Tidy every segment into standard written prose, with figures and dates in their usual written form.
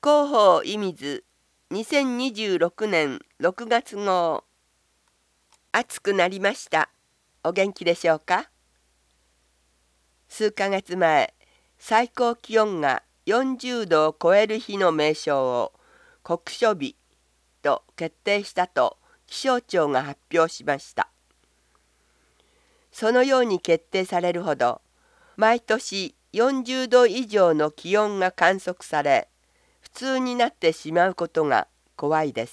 広報射水2026年6月号。暑くなりました。お元気でしょうか。数ヶ月前、最高気温が40度を超える日の名称を酷暑日と決定したと気象庁が発表しました。そのように決定されるほど、毎年40度以上の気温が観測され、普通になってしまうことが怖いです。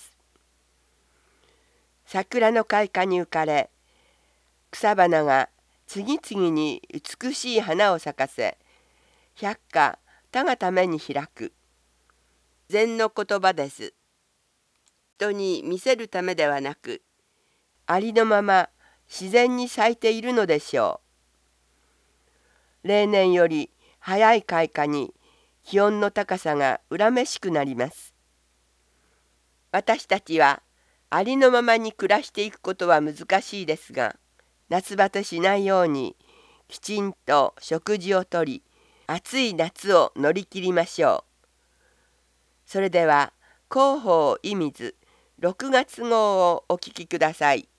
桜の開花に浮かれ、草花が次々に美しい花を咲かせ、百花他がために開く。禅の言葉です。人に見せるためではなく、ありのまま自然に咲いているのでしょう。例年より早い開花に気温の高さが恨めしくなります。私たちはありのままに暮らしていくことは難しいですが、夏バテしないようにきちんと食事をとり、暑い夏を乗り切りましょう。それでは広報射水6月号をお聞きください。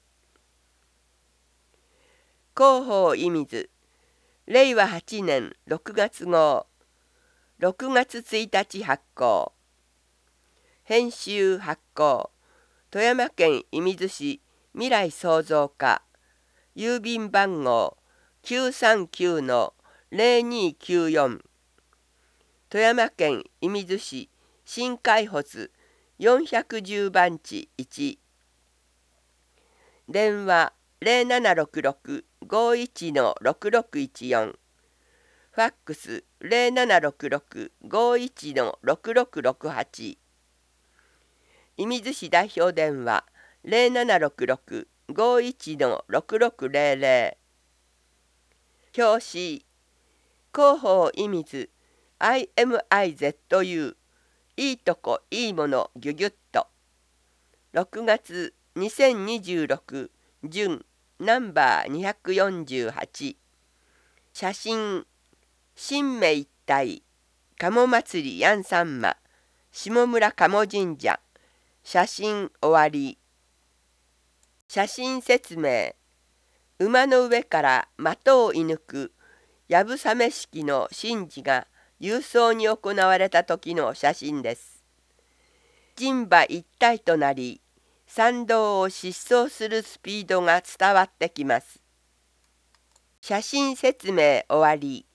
広報射水令和8年6月号、6月1日発行。編集発行、富山県射水市未来創造課、郵便番号 939-0294、富山県射水市新海保410番地1、電話0766-51-6614、ファックス0766-51-6668、射水市代表電話0766-51-6600。表紙、広報射水 IMIZU、 いいとこいいものギュギュッと。6月2026準ナンバー248。写真、新芽一体鴨祭りヤンサンマ下村鴨神社。写真終わり。写真説明、馬の上から的を射抜くやぶさめ式の神事が勇壮に行われた時の写真です。人馬一体となり、参道を疾走するスピードが伝わってきます。写真説明終わり。